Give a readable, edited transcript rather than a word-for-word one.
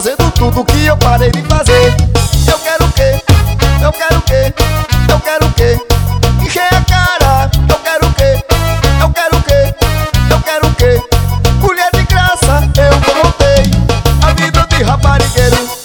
fazendo tudo que eu parei de fazer. Eu quero o quê? Eu quero o quê? Eu quero o quê? Encher a cara. Eu quero o quê? Eu quero o quê? Eu quero o quê? Mulher de graça, eu voltei. A vida de raparigueiro